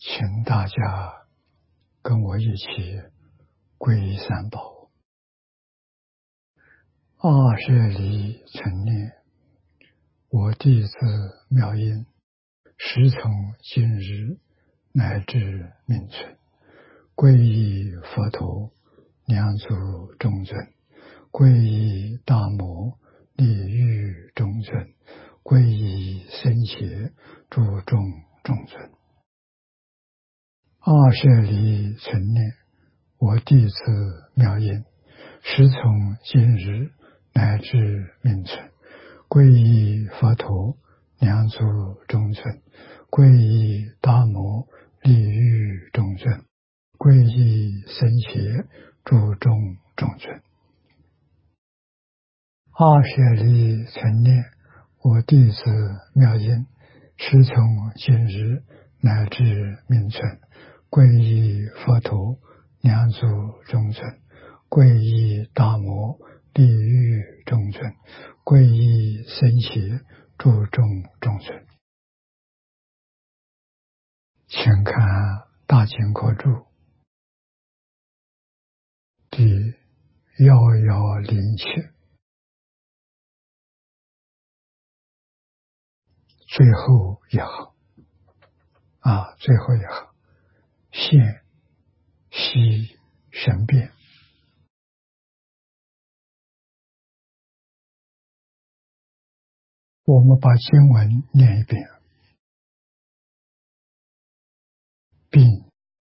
请大家跟我一起皈依三宝。阿舍离存念，我弟子妙音，时从今日乃至命存，皈依佛陀，两足中尊，皈依大摩，利欲中尊，皈依僧伽，诸众中尊。阿舍离存念，我弟子妙音，时从今日乃至命存，皈依佛陀，两足中尊，皈依大摩，利欲中尊，皈依僧伽，诸众中尊。阿舍离存念，我弟子妙音，时从今日乃至命存，皈依佛陀，两足中尊，皈依大摩，利欲中尊，皈依僧伽，诸众中尊。请看大经科注第1107，最后一行最后一行，现悉神变。我们把经文念一遍，并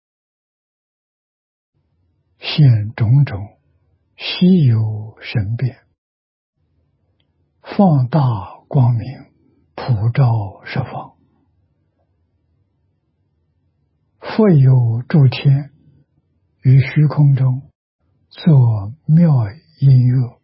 现种种稀有神变，放大光明，普照十方。复有诸天于虚空中作妙音乐，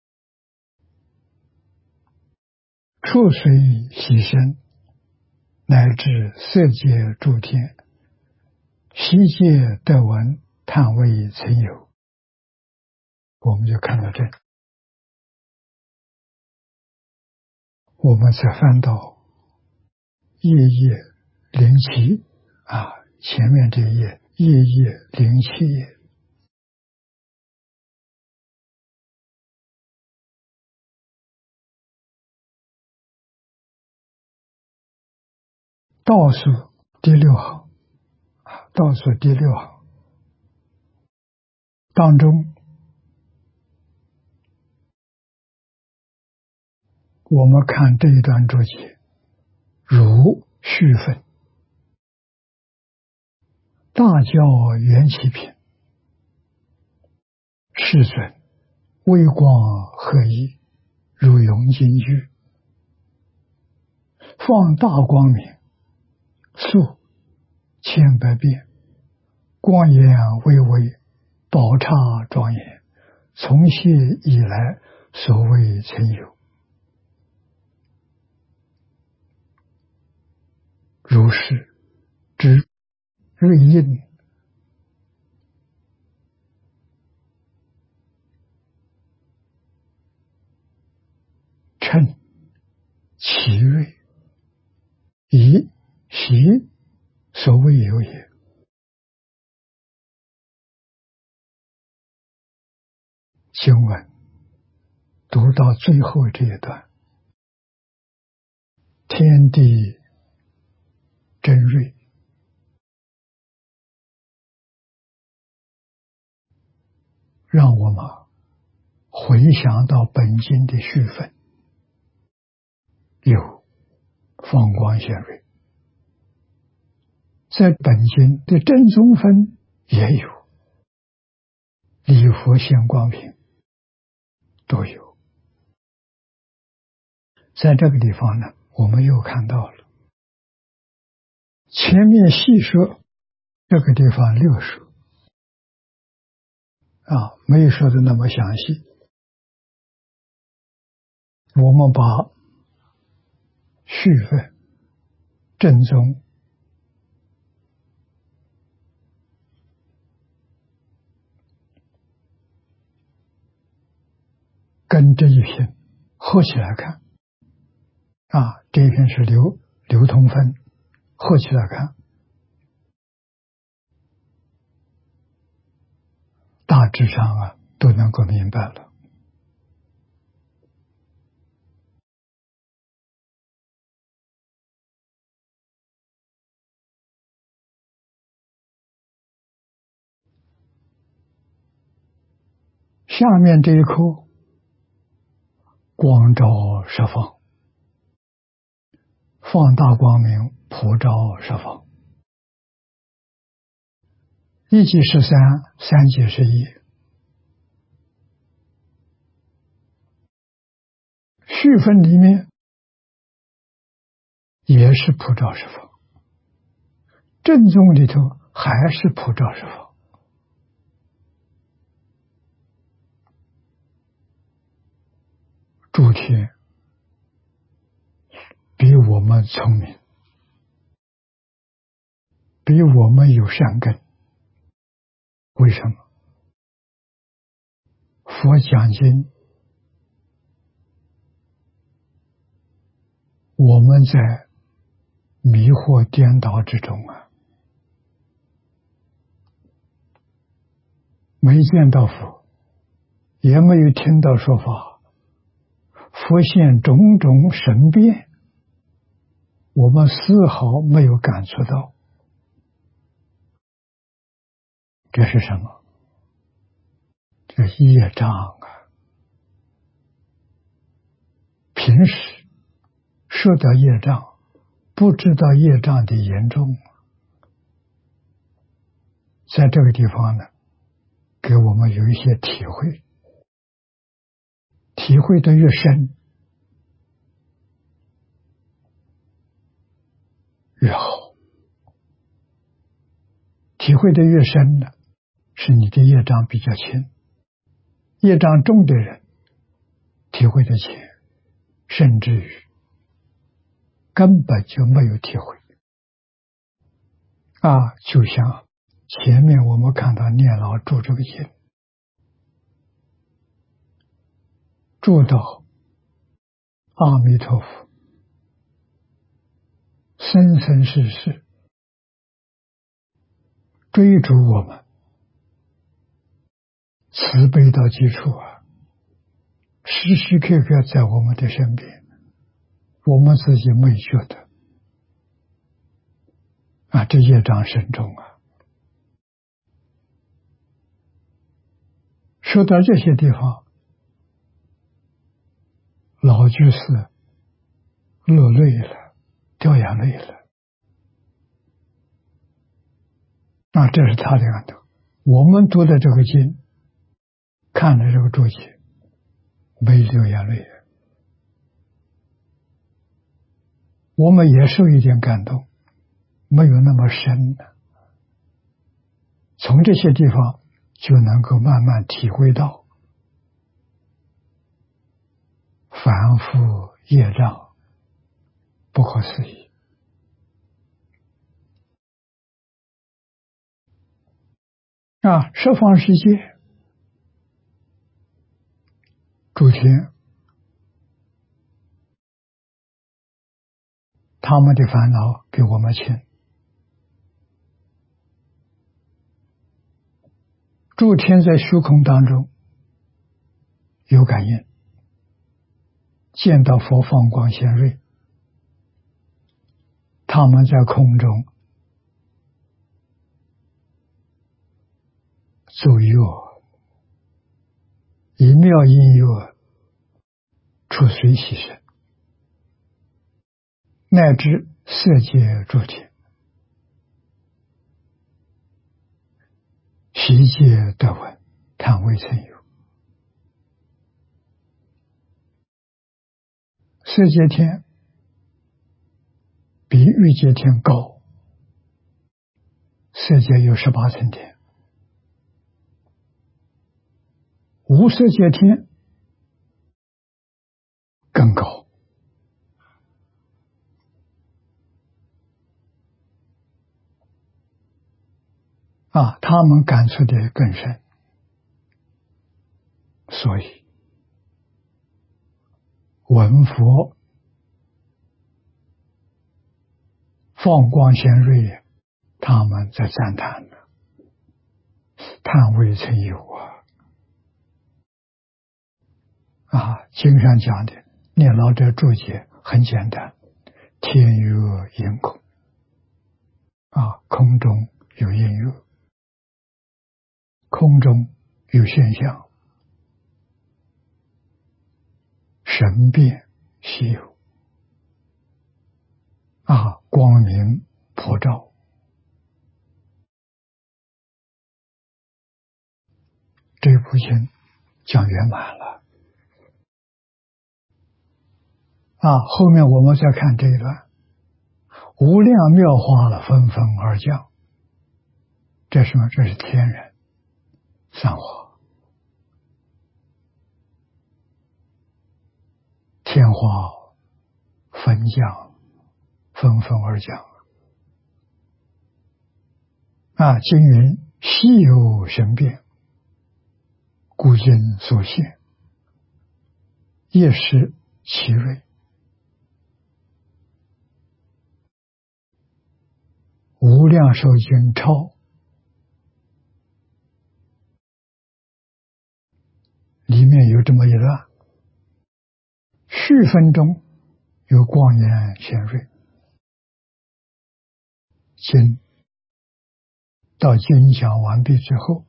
触随喜声，乃至色界诸天，悉皆得闻，叹谓曾有。我们就看到这里，我们再翻到页07前面这一页07页，倒数第6行，倒数第6行当中，我们看这一段注解，如续分，大教缘起品，世尊微光合一，如涌金句，放大光明，数千百遍，光焰巍巍，宝刹庄严，从昔以来所谓曾有。如是之瑞印，称其瑞，以习所谓有也。经文读到最后这一段，天地真瑞，让我们回想到本经的序分，有放光显瑞，在本经的正宗分也有礼佛现光品，都有。在这个地方呢，我们又看到了前面细说，这个地方6说没有说的那么详细。我们把序分正宗跟这一篇合起来看这一篇是流通分，合起来看， 大致上都能够明白了。下面这一课，光照十方，放大光明，普照十方。一即13，三即11。续分里面也是普照十方，正宗里头还是普照十方。诸天比我们聪明，比我们有善根。为什么？佛讲经，我们在迷惑颠倒之中没见到佛，也没有听到说法，佛现种种神变，我们丝毫没有感触到。这是什么？这业障平时受到业障，不知道业障的严重。在这个地方呢，给我们有一些体会，体会的越深越好。体会的越深呢，是你的业障比较轻。业障重的人体会的浅，甚至于根本就没有体会就像前面我们看到念老注这个经，注到阿弥陀佛生生世世追逐我们，慈悲到基础时时刻刻在我们的身边，我们自己没觉得这业障深重说到这些地方，老居士落泪了，掉眼泪了。这是他的感动。我们读的这个经，看了这个注解，没流眼泪，我们也受一点感动，没有那么深的。从这些地方就能够慢慢体会到凡夫业障不可思议。十方世界诸天，他们的烦恼比我们轻。诸天在虚空当中有感应，见到佛放光显瑞，他们在空中奏乐，一妙音乐出随喜声，乃至色界诸天，悉皆得闻，叹未曾有。色界天比欲界天高，色界有18层天，无色界天更高。他们感触的更深，所以闻佛放光显瑞，他们在赞叹呢，叹未曾有经上讲的念老者注解很简单，天有阴空，空中有阴有，空中有现象，神变稀有，光明普照。这部经讲圆满了。后面我们再看这一段，无量妙花了纷纷而降。这是什么？这是天人散花，天花分降，纷纷而降。经云稀有神变，故今所现，夜视其瑞。无量寿经超里面有这么一段，续分中有光颜显瑞。经到经讲完毕之后，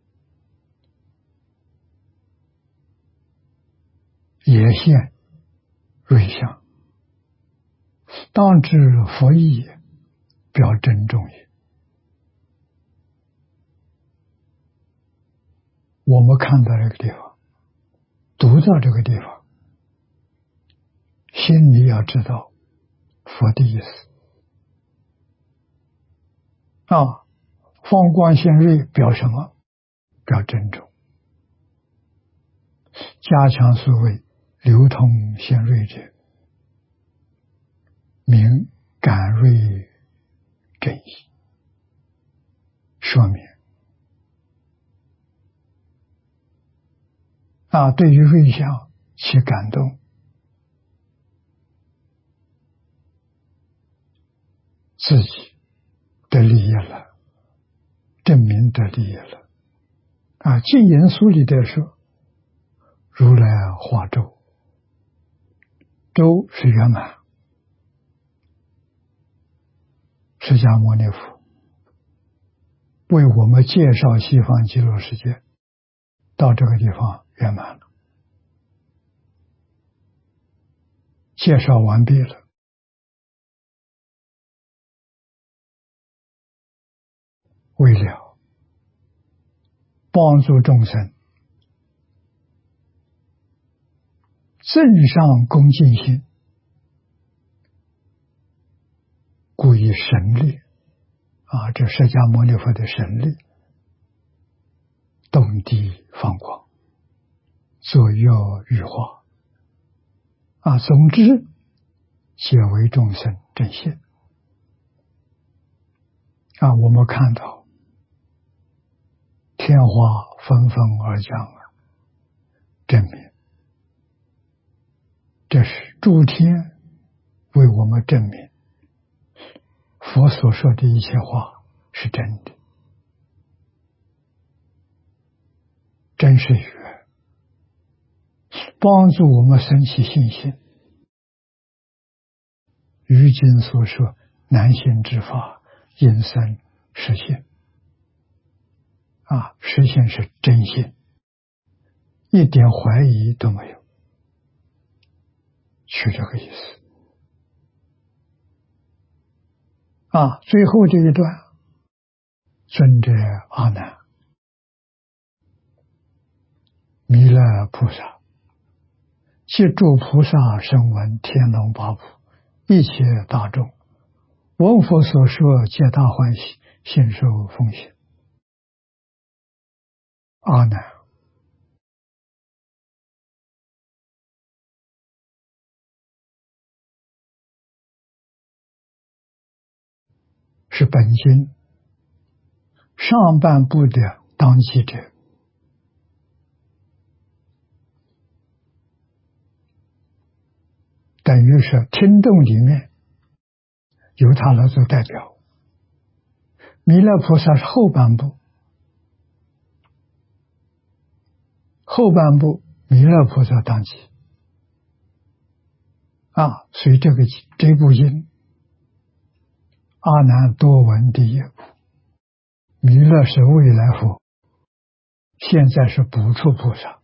也现瑞相，当知佛意也，表真重也。我们看到这个地方，读到这个地方，心里要知道佛的意思。放光显瑞表什么？表真重。加强所谓流通显瑞者，明感瑞真意，说明对于瑞相起感动，自己得利益了，证明得利益了。净言书里的说，如来化周，周是圆满，释迦牟尼佛为我们介绍西方极乐世界，到这个地方圆满了，介绍完毕了。为了帮助众生正上恭敬心，故以神力这释迦牟尼佛的神力动地放光，左右羽化总之皆为众生正信。我们看到天花纷纷而降证明这是诸天为我们证明佛所说的一切话是真的，真是语，帮助我们升起信心。于今所说难信之法，因生实现。实现是真信，一点怀疑都没有，是这个意思。最后这一段，尊者阿难，弥勒菩萨，即诸菩萨声闻天龙八部一切大众，闻佛所说，皆大欢喜，信受奉行。阿难，是本经上半部的当机者，等于是听众里面由他来做代表。弥勒菩萨是后半部弥勒菩萨当机啊，所以这部经，阿难多闻第一部，弥勒是未来佛，现在是补处菩萨，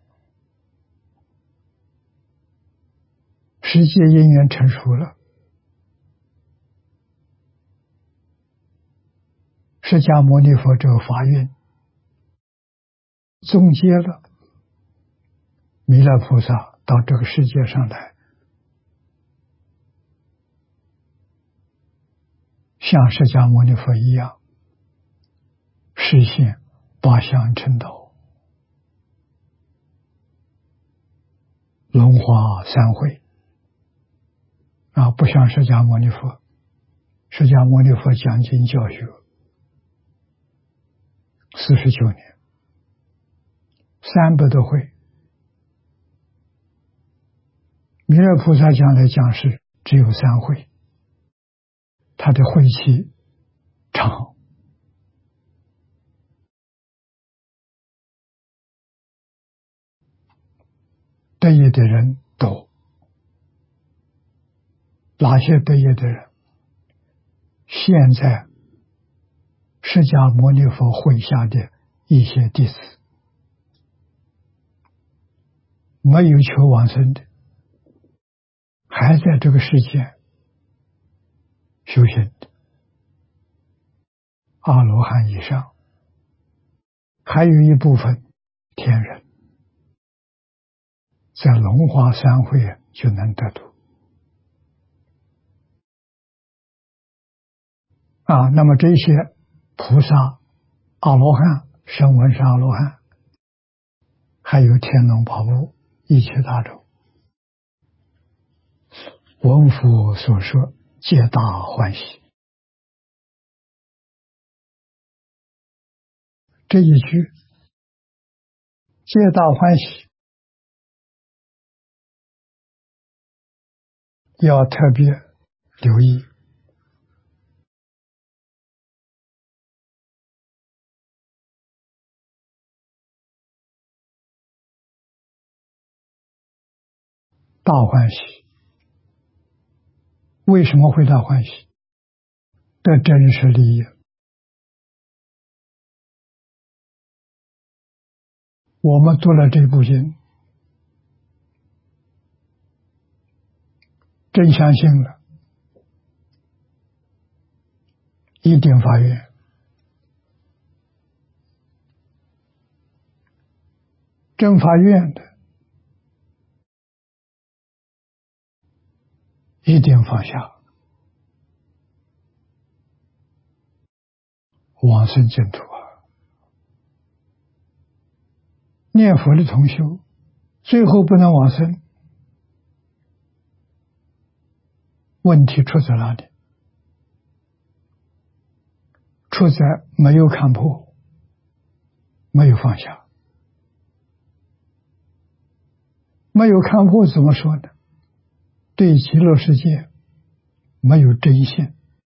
世界因缘成熟了，释迦牟尼佛这个法运总结了弥勒菩萨到这个世界上来，像释迦牟尼佛一样实现八相成道，龙华三会啊，不像释迦牟尼佛，释迦牟尼佛讲经教学49年，300多会，弥勒菩萨将来讲是只有3会，他的会期长，得业的人多。哪些得业的人？现在释迦牟尼佛会下的一些弟子，没有求往生的，还在这个世界修行的阿罗汉以上，还有一部分天人，在龙华三会就能得度啊。那么这些菩萨、阿罗汉、声闻是阿罗汉，还有天龙八部一切大众，闻佛所说，皆大欢喜。这一句皆大欢喜，要特别留意。大欢喜，为什么会大欢喜？得真实利益。我们读了这部经，真相信了，一定发愿，真发愿的一定放下，往生净土啊！念佛的同修，最后不能往生，问题出在哪里？出在没有看破，没有放下。没有看破怎么说呢？对极乐世界没有真信。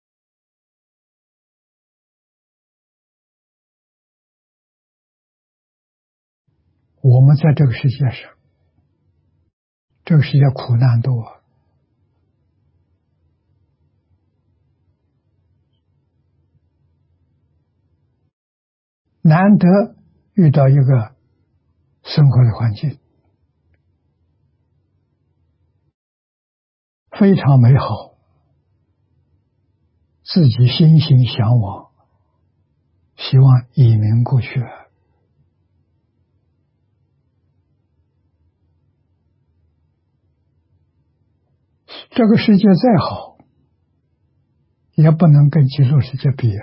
我们在这个世界上，这个世界苦难多，难得遇到一个生活的环境非常美好，自己心心向往，希望移民过去。这个世界再好，也不能跟极乐世界比。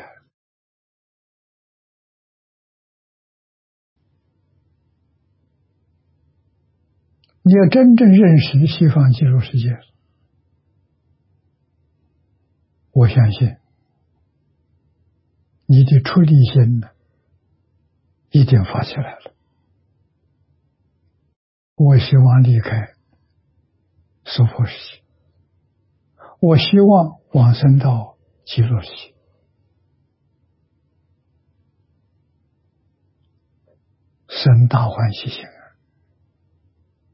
你要真正认识西方极乐世界，我相信你的出离心呢，一定发起来了。我希望离开娑婆世界，我希望往生到极乐世界，生大欢喜心。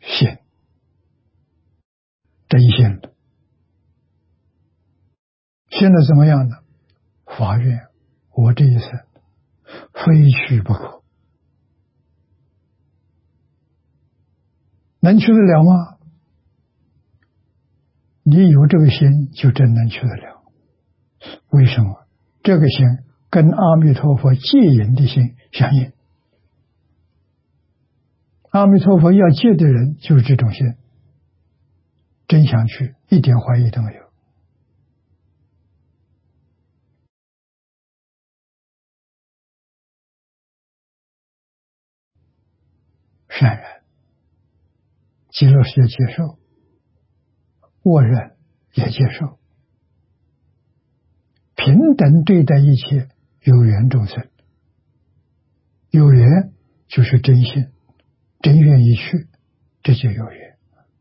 信，真信了，信了怎么样呢？发愿我这一生非去不可，能去得了吗？你有这个心就真能去得了。为什么？这个心跟阿弥陀佛戒引的心相应，阿弥陀佛要戒的人就是这种心，真想去，一点怀疑都没有。善人极乐世界接受，恶人也接受，平等对待一切有缘众生。有缘就是真心，真愿意去，这就有缘。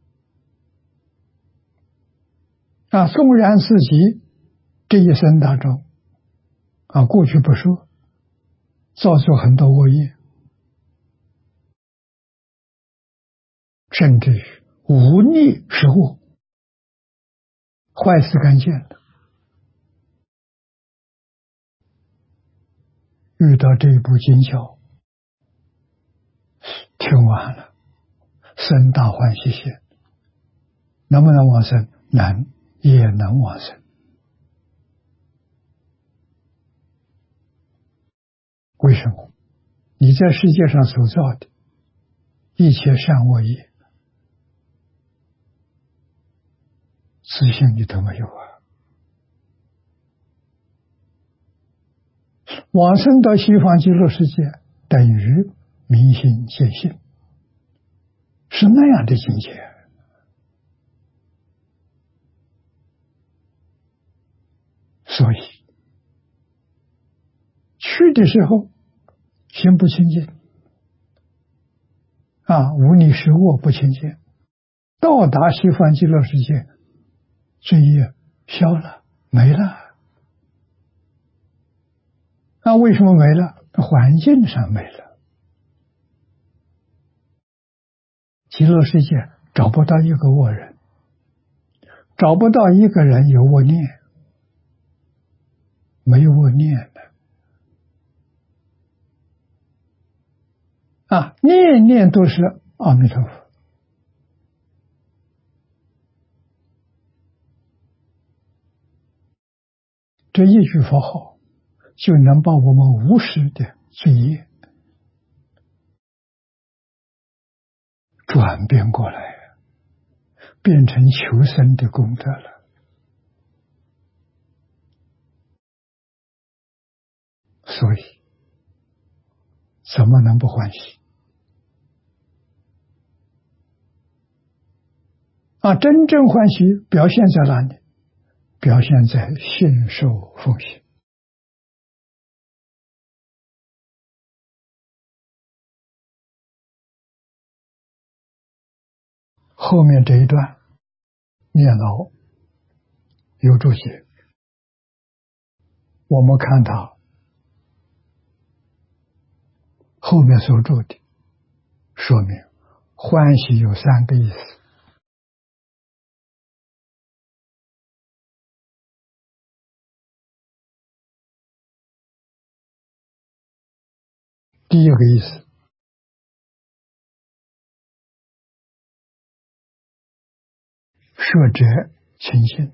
纵然自己这一生当中过去不说，造作很多恶业，甚至于忤逆食物，坏事干见了，遇到这一部经教，听完了，生大欢喜心，能不能往生？能，也能往生。为什么？你在世界上所造的一切善恶业，自信你都没有啊！往生到西方极乐世界，等于明心见性，是那样的境界。所以去的时候心不清净忤逆食恶不清净，到达西方极乐世界，罪业消了，没了。为什么没了？环境上没了。极乐世界找不到一个恶人，找不到一个人有恶念，没有恶念的念念都是阿弥陀佛。这一句佛号就能把我们无始的罪业转变过来，变成求生的功德了。所以怎么能不欢喜真正欢喜表现在哪里？表现在信受奉行。后面这一段念牢有注解，我们看他后面所注的，说明欢喜有三个意思。第一个意思，摄者清净，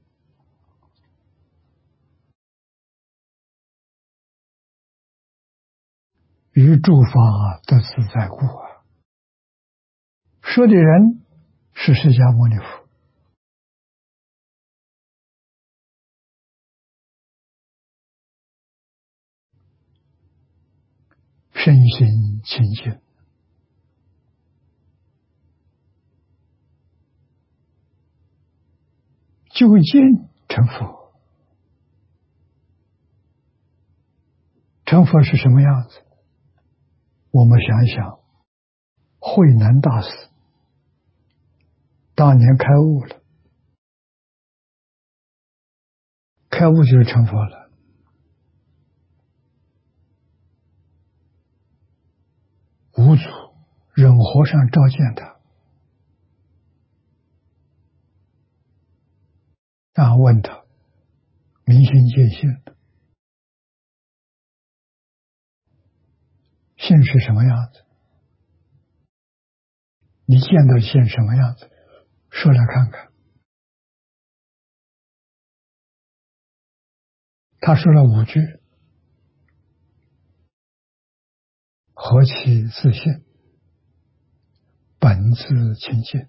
于诸法得自在故说的人是释迦牟尼佛，身心清净，究竟成佛。成佛是什么样子？我们想一想，慧能大师当年开悟了，开悟就是成佛了。五祖忍和尚召见他， 问他明心见性，性是什么样子？你见到性什么样子？说来看看。他说了5句：何其自性，本自清净，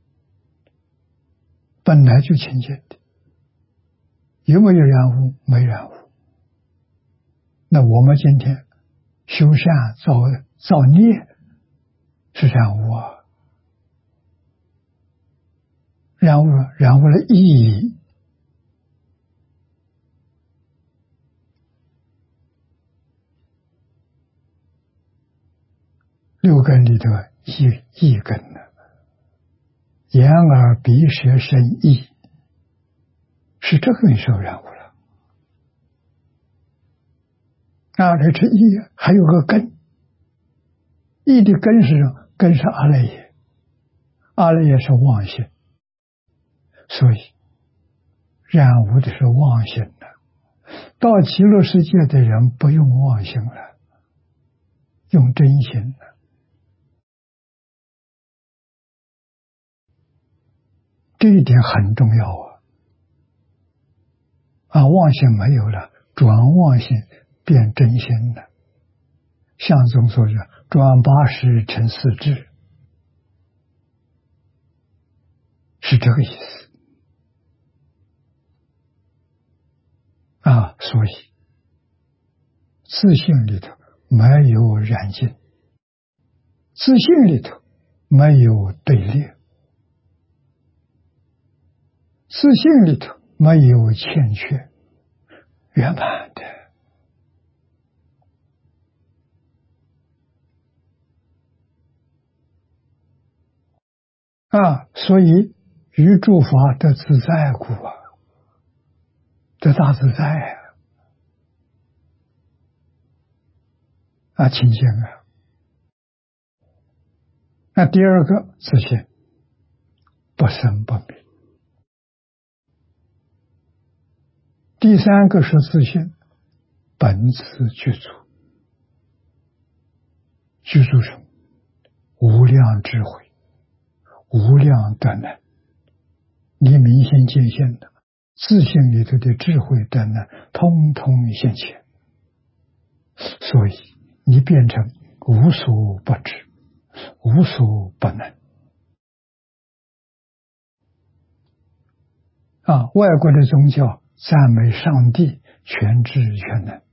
本来就清净的，有没有染污？没染污。那我们今天修善造孽是染污啊，染污了意义。6根里头意根呢，眼耳鼻舌身意，是这个受染污了。这意还有个根，意的根是什么？根是阿赖耶，阿赖耶是妄心，所以染污的是妄心的。到极乐世界的人不用妄心了，用真心了。这一点很重要妄心没有了，转妄心变真心了。相宗说是转80成4智，是这个意思所以自性里头没有染净，自性里头没有对立，自性里头没有欠缺，圆满的。所以于诸法得自在故得大自在清净那第二个自性不生不灭，第三个是自性本自具足，具足什么？无量智慧，无量德能。你明心见性的自性里头的智慧德能通通现前，所以你变成无所不知，无所不能外国的宗教赞美上帝全知全能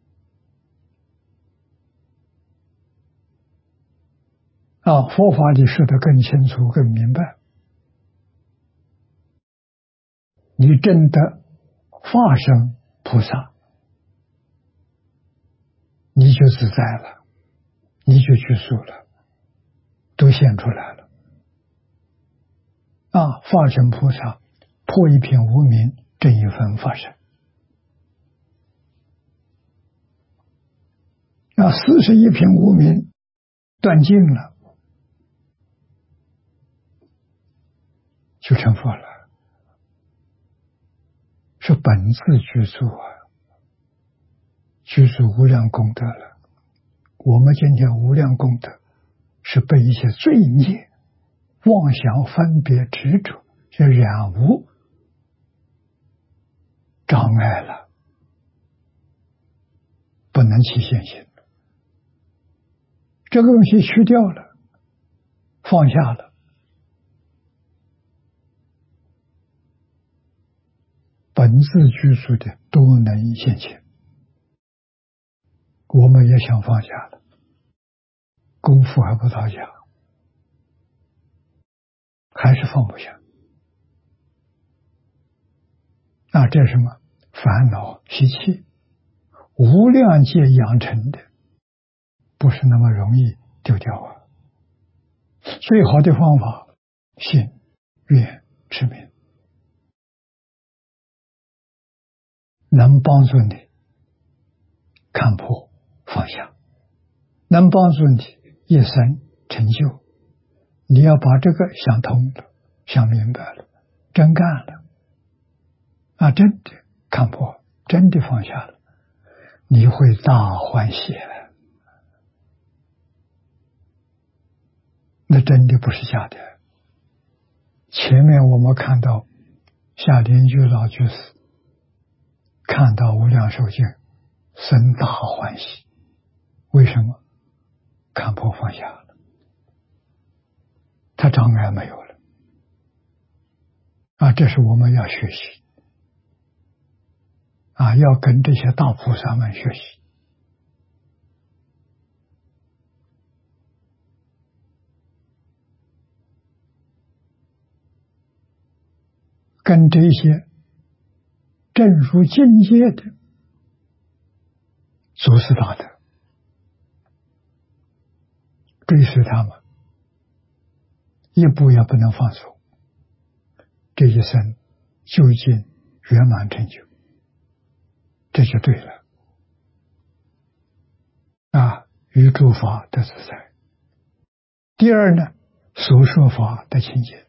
佛法里说得更清楚更明白，你证得化身菩萨，你就自在了，你就具足了，都现出来了化身菩萨破一片无明，证一分法身41片无明断尽了，就成佛了，是本自具足具足无量功德了。我们今天无量功德是被一些罪孽妄想分别执着这染污障碍了，不能起现行。这个东西去掉了，放下了，本自具足的都能现前。我们也想放下了，功夫还不到家，还是放不下。这是什么？烦恼习气无量劫养成的，不是那么容易丢掉最好的方法信愿持名，能帮助你看破放下，能帮助你一生成就。你要把这个想通了，想明白了，真干了， 真的看破，真的放下了，你会大欢喜了。那真的不是假的。前面我们看到夏莲居老居士看到无量寿经，生大欢喜。为什么？看破放下了，他障碍没有了。这是我们要学习。要跟这些大菩萨们学习。跟这些正入境界的祖师大德追随他们，一步也不能放松，这一生究竟圆满成就，这就对了。于诸法得自在。第二呢，所说法得清净，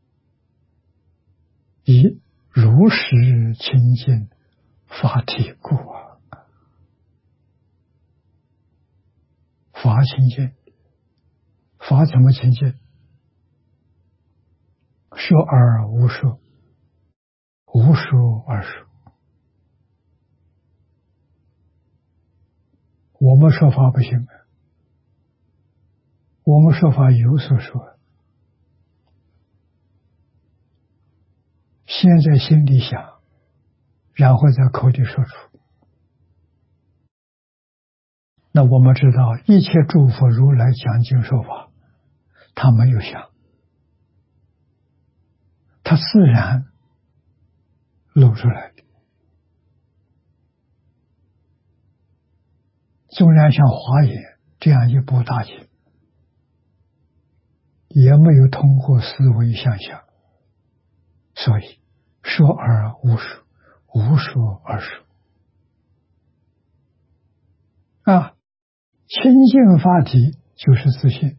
以如实清净法体故法清净，法怎么清净？说而无说，无说而说。我们说法不行，我们说法有所说，先在心里想，然后在口里说出。那我们知道，一切诸佛如来讲经说法，他没有想，他自然露出来的。纵然像华严这样一部大经，也没有通过思维想象，所以说而无说，无说而说。清净法体就是自信，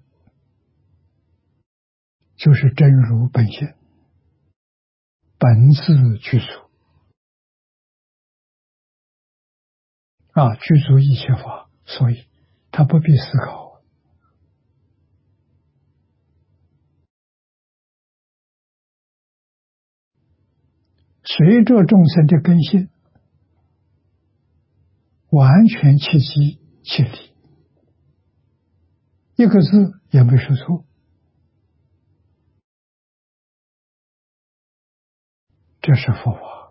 就是真如本性，本自具足。具足一切法，所以他不必思考。随着众生的根性，完全切机切理，一个字也没说错。这是佛法，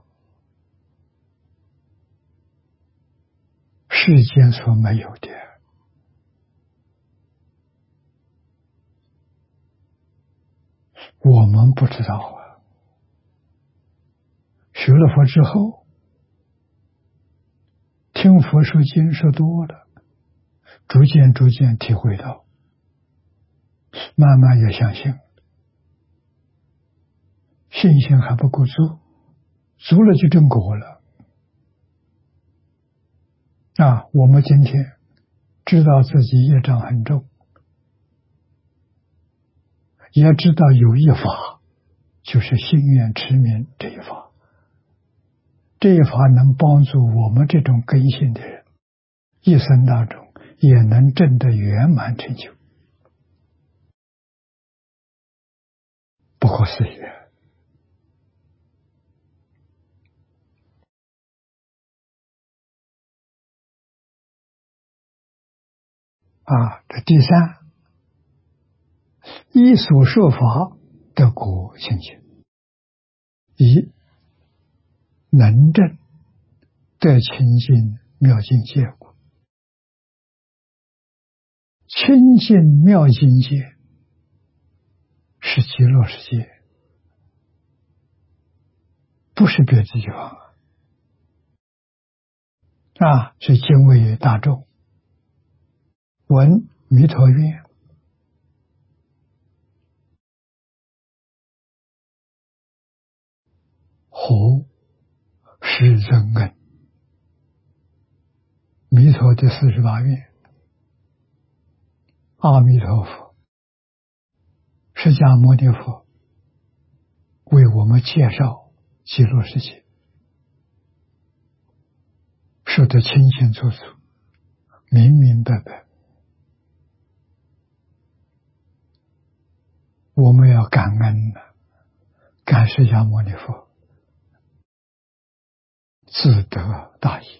世间所没有的。我们不知道学了佛之后，听佛说经说多了，逐渐体会到，慢慢也相信，信心还不够足，足了就证果了。我们今天知道自己业障很重，也知道有一法，就是心愿持名这一法。这一法能帮助我们这种根性的人，一生当中也能证得圆满成就，不可思议。这第三，依所说法得果清净，以能证得清净妙境界果。清净妙境界是极乐世界，不是别的地方所以敬畏大众，闻弥陀愿，何是真恩？弥陀的48愿，阿弥陀佛、释迦牟尼佛为我们介绍极乐世界， 说得清清楚楚、明明白白。我们要感恩的，感释迦牟尼佛自得大益。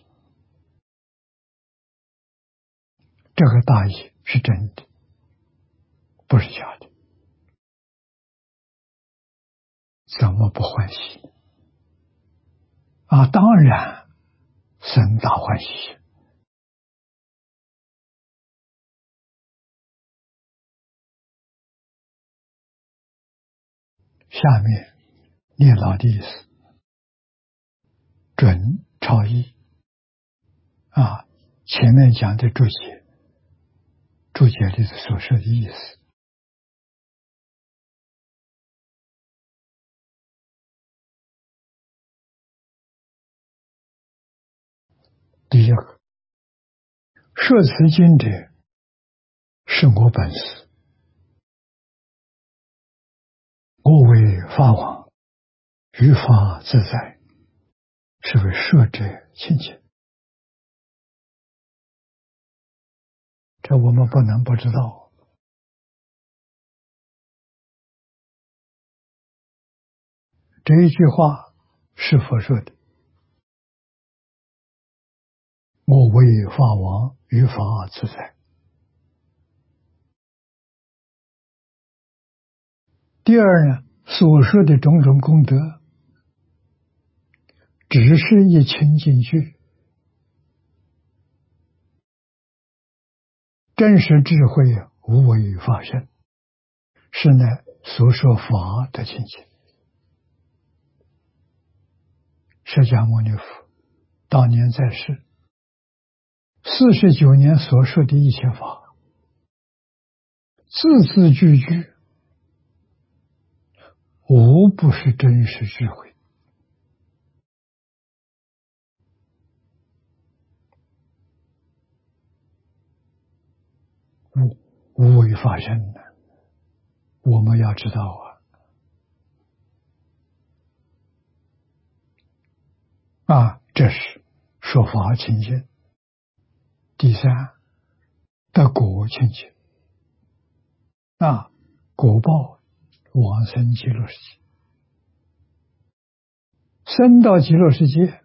这个大益是真的，不是假的，怎么不欢喜啊？当然生大欢喜。下面念老的意思，准超译啊，前面讲的注解，注解里所说的意思。第一个，说此经者，是我本师，我为法王，于法自在，是为说者亲近。这我们不能不知道。这一句话是佛说的，我为法王，于法自在。第二呢，所说的种种功德，只是一清净句，真实智慧无为法身，是乃所说法的清净。释迦牟尼佛当年在世49年所说的一切法，字字句句无不是真实智慧，无为法身的，我们要知道这是说法清净。第三，得果清净果报往生极乐世界，生到极乐世界，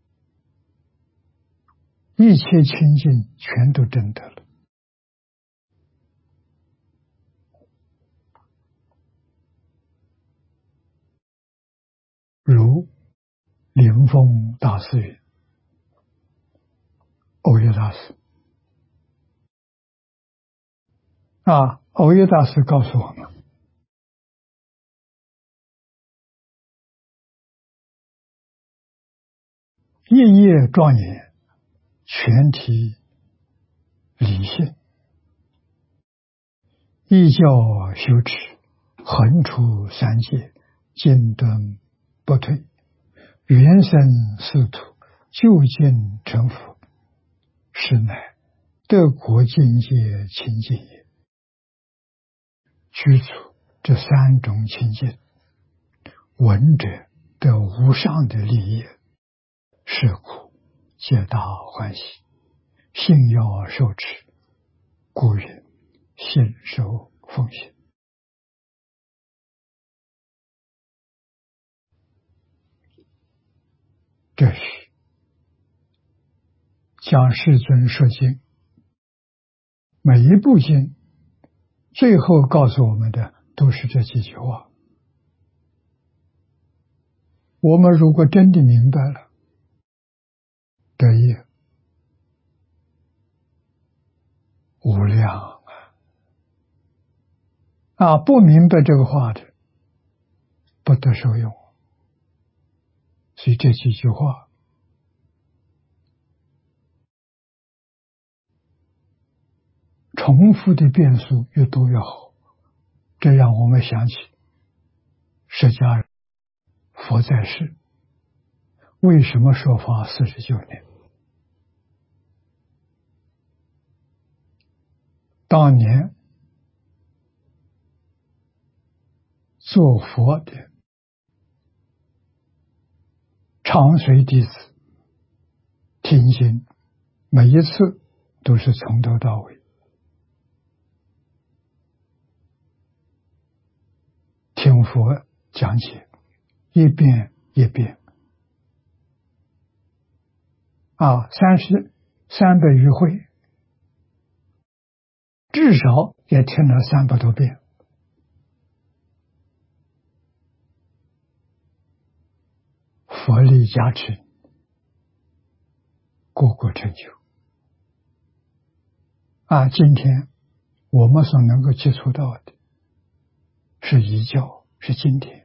一切清净全都证得了。如灵峰大师云，藕益大师藕益大师告诉我们，一业庄严，全体理性，依教修持，横出三界，进顿不退，原生四土，究竟成佛，是乃得果境界清净也。居处这三种清净，闻者得无上的利益，是故皆大欢喜，信要受持，故云信受奉行。这是讲世尊说经，每一部经最后告诉我们的都是这几句话。我们如果真的明白了，得益无量不明白这个话的，不得受用。所以这几句话重复的遍数越多越好，这让我们想起释迦人佛在世为什么说法49年？当年做佛的长随弟子听经，每一次都是从头到尾，听佛讲解，一遍一遍300余回，至少也听了300多遍。佛力加持，个个成就。今天我们所能够接触到的是遗教，是经典。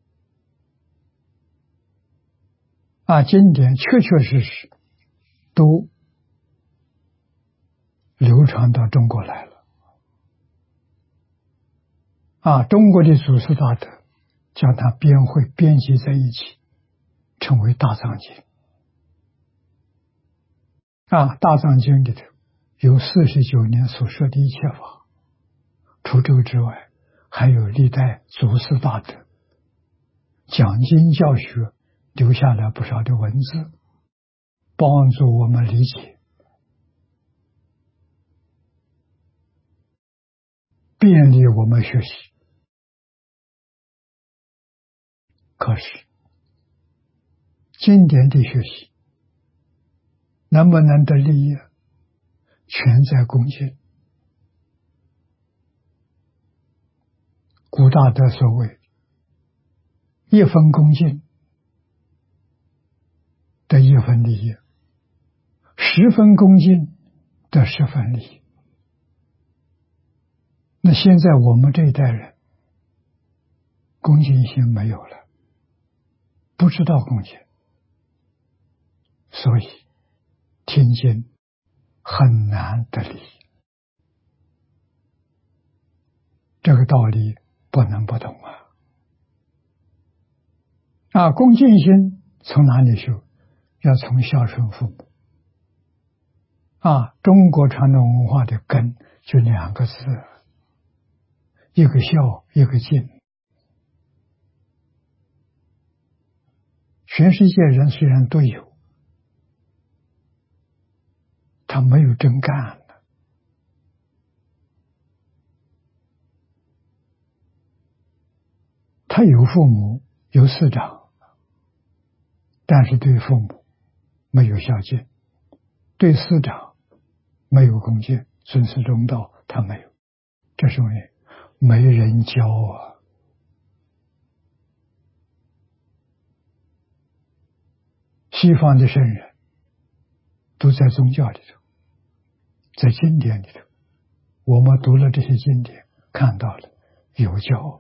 经典确确实实都流传到中国来了。中国的祖师大德将它编汇编辑在一起，称为大藏经。大藏经里头有49年所说的一切法，除这个之外，还有历代祖师大德讲经教学留下了不少的文字，帮助我们理解，便利我们学习。可是经典的学习能不能得利益，全在恭敬。古大德所谓一分恭敬得1分利益，10分恭敬得10分利益。那现在我们这一代人恭敬心没有了，不知道恭敬，所以听经很难得利益。这个道理不能不懂恭敬心从哪里修？要从孝顺父母。中国传统文化的根就2个字，一个孝，一个敬。全世界人虽然都有，他没有真干的。他有父母，有师长，但是对父母没有孝敬，对师长没有恭敬，尊师重道他没有，这是因为没人教西方的圣人都在宗教里头，在经典里头，我们读了这些经典，看到了有教，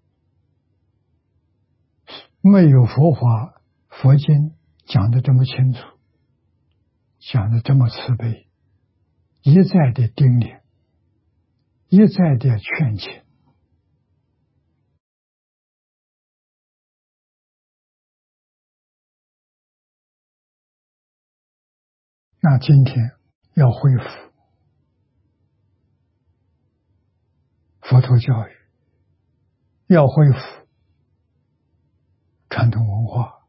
没有佛法佛经讲得这么清楚，讲得这么慈悲，一再的叮咛，一再的劝请。那今天要恢复佛陀教育，要恢复传统文化，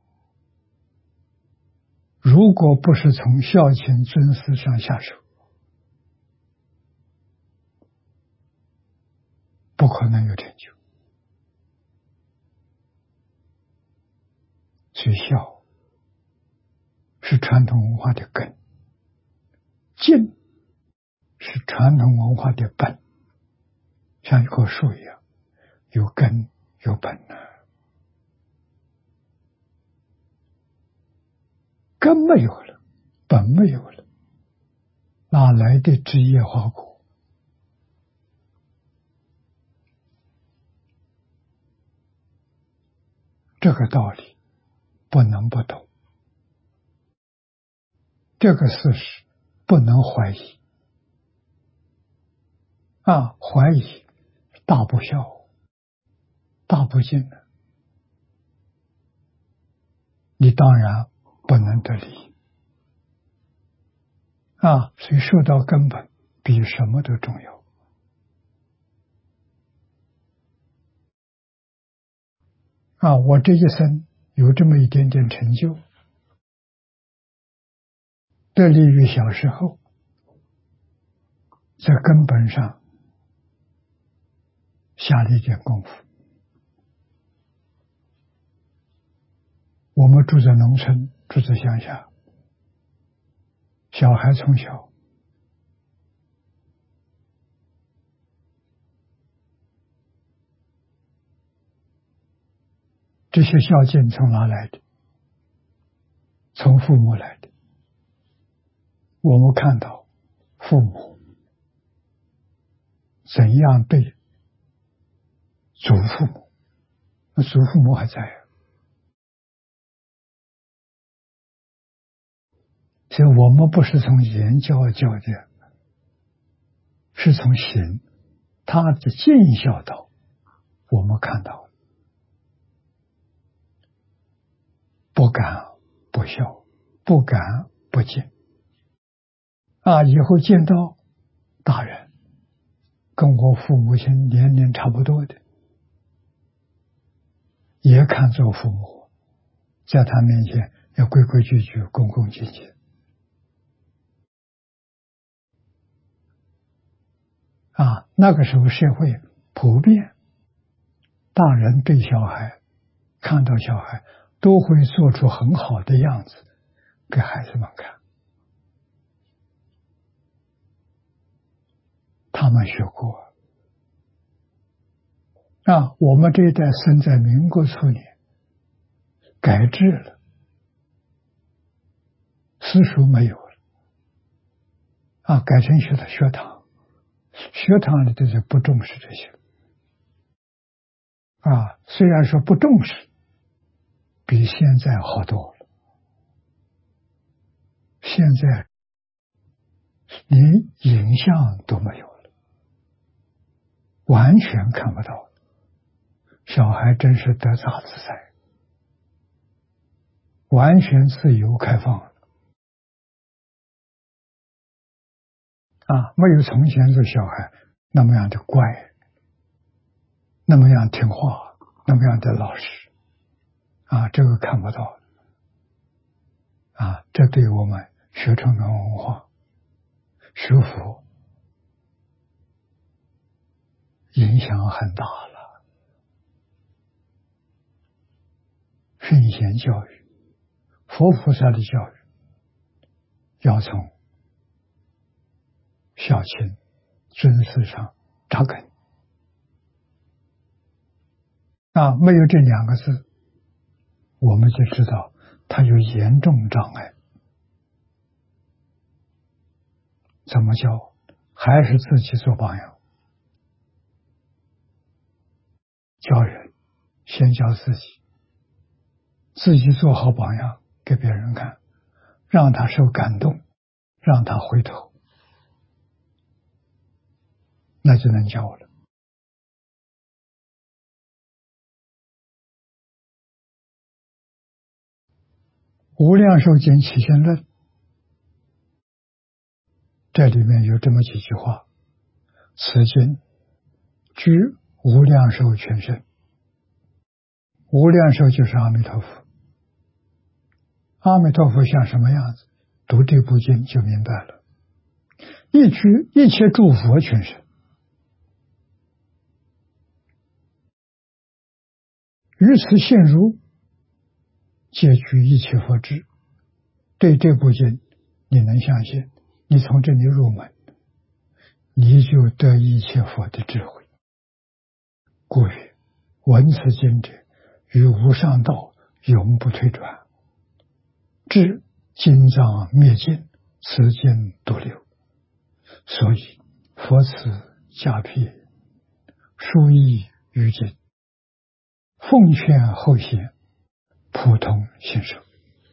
如果不是从孝亲尊师上下手，不可能有成就。所以孝是传统文化的根，敬是传统文化的本，像一棵树一样，有根有本根没有了，本没有了，哪来的枝叶花果？这个道理不能不懂，这个事实不能怀疑怀疑大不孝，大不敬了，你当然不能得利所以说到根本比什么都重要我这一生有这么一点点成就， 得力于小时候，在根本上下了一点功夫。我们住在农村，住在乡下，小孩从小这些孝敬从哪来的？从父母来的。我们看到父母怎样对祖父母，那祖父母还在啊，所以我们不是从言教的，是从行，他的尽孝道，我们看到不敢不孝，不敢不敬以后见到大人跟我父母亲年龄差不多的，也看作父母，在他面前要规规矩矩、恭恭敬敬那个时候社会普遍，大人对小孩，看到小孩都会做出很好的样子给孩子们看。他们学过我们这一代生在民国初年，改制了，私塾没有了改成学堂，学堂里的人不重视这些虽然说不重视，比现在好多了。现在连影像都没有了，完全看不到，小孩真是得大自在，完全自由开放没有从前这小孩那么样的乖，那么样听话，那么样的老实这个看不到这对我们学传统文化、学佛影响很大了。圣贤教育，佛菩萨的教育要从孝亲尊师上扎根没有这两个字，我们就知道他有严重障碍。怎么教？还是自己做榜样。教人先教自己，自己做好榜样给别人看，让他受感动，让他回头，那就能教了。无量寿经起信论这里面有这么几句话：此经居无量寿全身。无量寿就是阿弥陀佛，阿弥陀佛像什么样子，读这部经就明白了。一切诸佛全身，于此现如，皆具一切佛智。对这部经你能相信，你从这里入门，你就得一切佛的智慧。故曰：闻此经者，于无上道永不退转，至经藏灭尽，此经独流。所以佛此加辟，疏益于经，奉劝后贤，普通信受。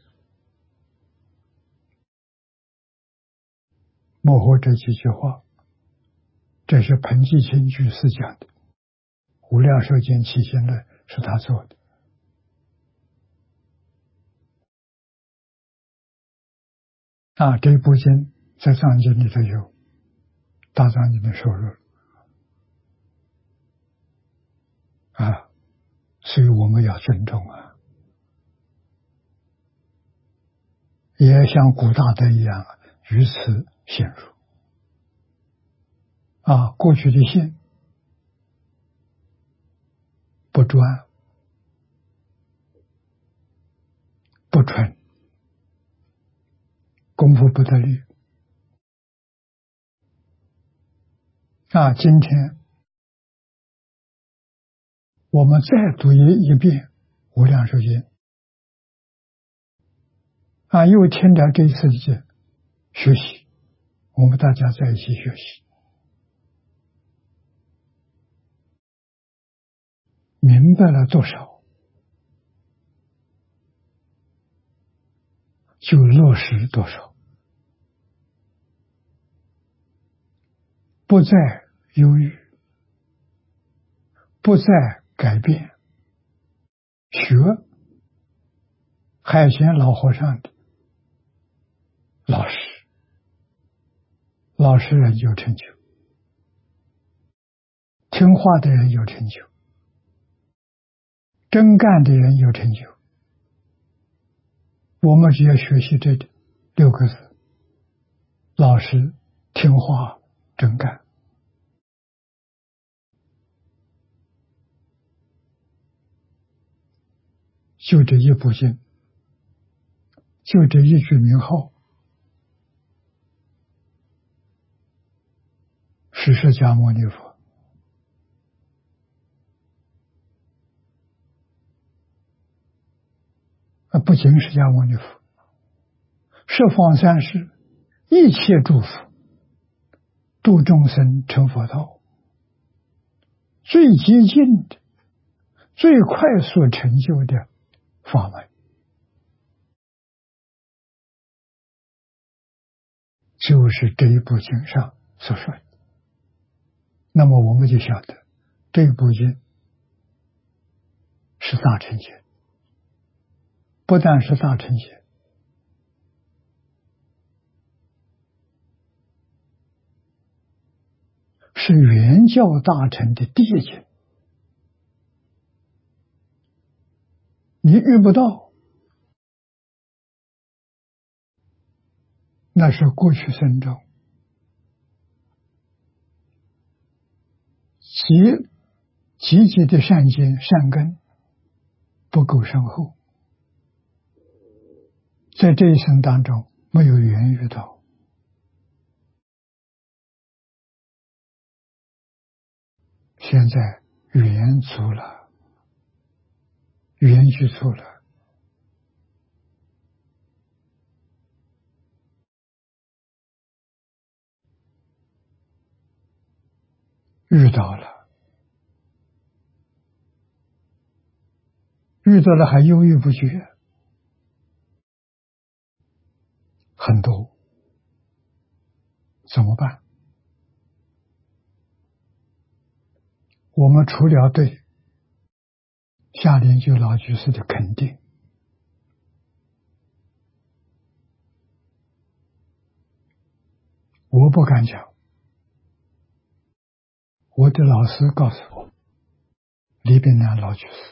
幕后这几句话，这是彭济清居士讲的，无量寿经起信论是他做的这部经在藏经里头有，大藏经的收入所以我们要尊重也像古大德一样于此陷入。过去的心不专不纯，功夫不得力。今天我们再读一遍《无量寿经》，又听了这一次的学习，我们大家在一起学习，明白了多少，就落实多少，不再犹豫，不再改变，学海贤老和尚的老实，老实人有成就，听话的人有成就，真干的人有成就。我们只要学习这6个字：老实、听话、真干。就这一部经，就这一句名号，是释迦牟尼佛不仅释迦牟尼佛，十方三世一切诸佛度众生成佛道，最接近的、最快速成就的法门，就是这一部经上所说的。那么我们就晓得，这一部经是大成就，不但是大成就，是圆教大成的第一经。你遇不到，那是过去生中积极的善根善根不够深厚，在这一生当中没有缘遇到。现在缘足了，缘具足了，遇到了，遇到了还犹豫不决，很多，怎么办？我们除了对夏灵居老居士的肯定，我不敢讲。我的老师告诉我，李炳南老居士，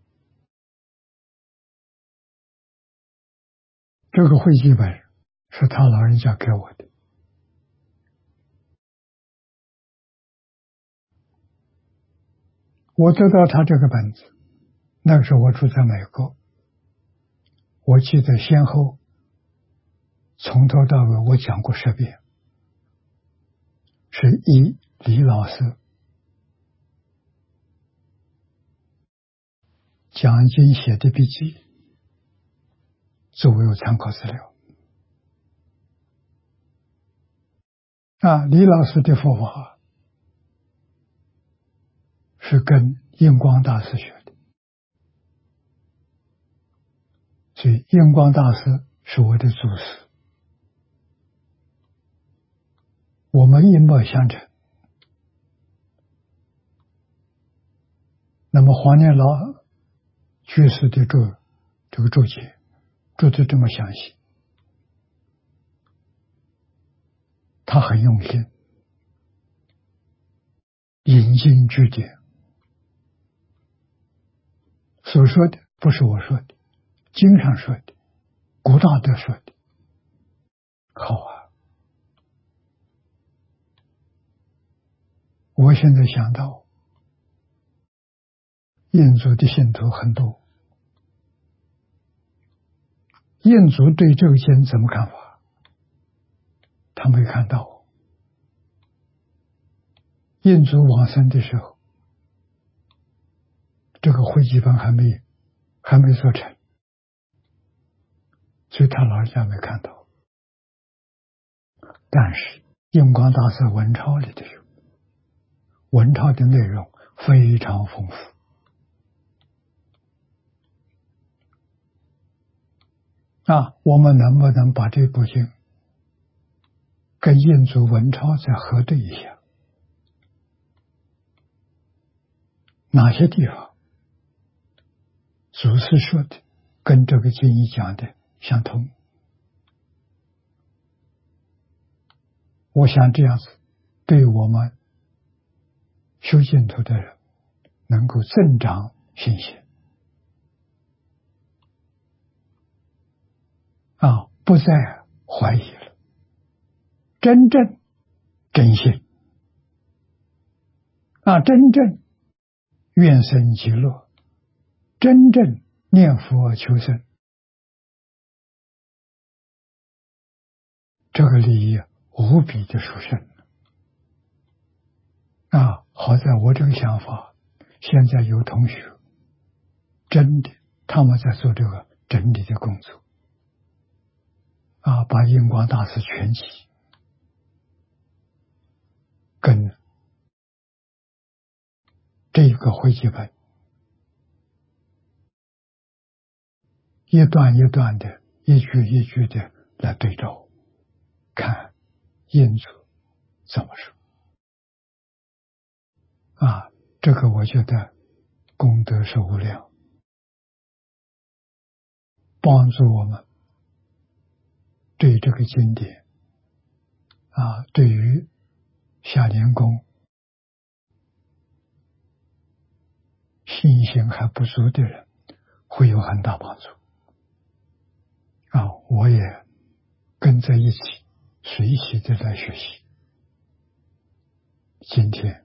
这个会记本是他老人家给我的。我得到他这个本子，那个时候我住在美国，我记得先后从头到尾我讲过10遍，是以李老师讲经写的笔记作为参考资料。李老师的佛法是跟印光大师学的，所以印光大师是我的祖师，我们一脉相承。那么黄念老居士的这个注解注得这么详细，他很用心，引经据典，所说的不是我说的，经上说的，古大德说的， 好啊！我现在想到，印度的信徒很多，印度对这个经怎么看法？他没看到。印度往生的时候，这个汇集本还没做成，所以他老人家没看到。但是印光大师文钞里的有，文钞的内容非常丰富。我们能不能把这部经跟印度文钞再核对一下？哪些地方祖师说的跟这个经义讲的相同？我想这样子对我们修净土的人能够增长信心不再怀疑了，真正真信真正愿生极乐，真正念佛求生，这个利益无比的殊胜好在我这个想法，现在有同学真的他们在做这个整理的工作把印光大师全集跟这个汇集本一段一段的一句一句的来对照，看印祖怎么说这个我觉得功德是无量，帮助我们对这个经典对于下莲宫信心还不足的人会有很大帮助我也跟着一起随喜的来学习。今天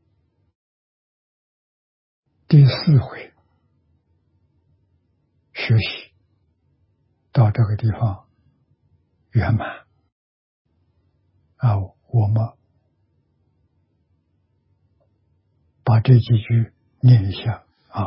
第4回学习到这个地方圆满我们把这几句念一下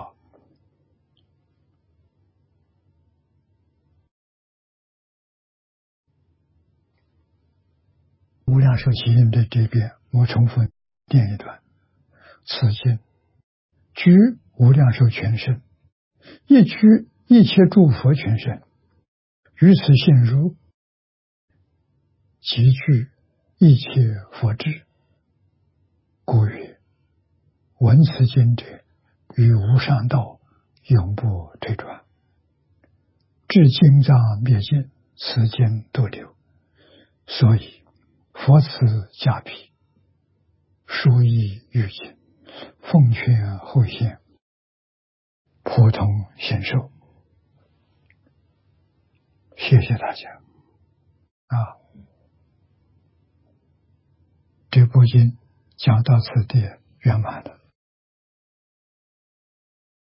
无量寿祈愿的这边我重复念一段。此经居无量寿全身，一居一切诸佛全身，于此信如集聚一切佛智，故曰闻此经者于无上道永不退转，至经藏灭尽，此经多流。所以佛慈加庇，殊益欲尽，奉劝后贤普通显受。谢谢大家这部经讲到此地圆满了。